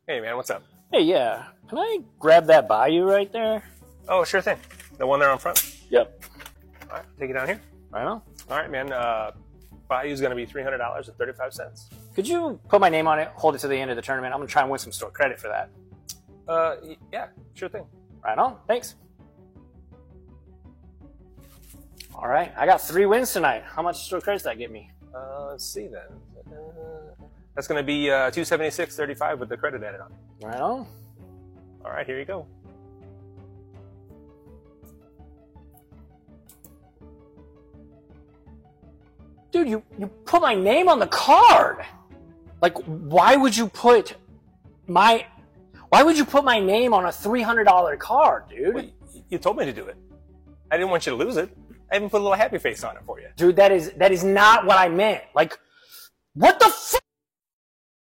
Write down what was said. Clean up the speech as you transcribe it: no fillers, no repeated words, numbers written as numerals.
Hey, man, what's up? Hey, yeah. Can I grab that Bayou right there? Oh, sure thing. The one there on front. Yep. All right, take it down here. Right on. All right, man. Bayou's going to be $300.35. Could you put my name on it, hold it to the end of the tournament? I'm going to try and win some store credit for that. Yeah, sure thing. Right on. Thanks. All right. I got 3 wins tonight. How much store credit does that get me? Let's see then. That's going to be $276.35 with the credit added on. Right on. All right, here you go. Dude, you put my name on the card. Like, why would you put my name on a $300 card, dude? Well, you told me to do it. I didn't want you to lose it. I even put a little happy face on it for you. Dude, that is not what I meant. Like, what the fuck?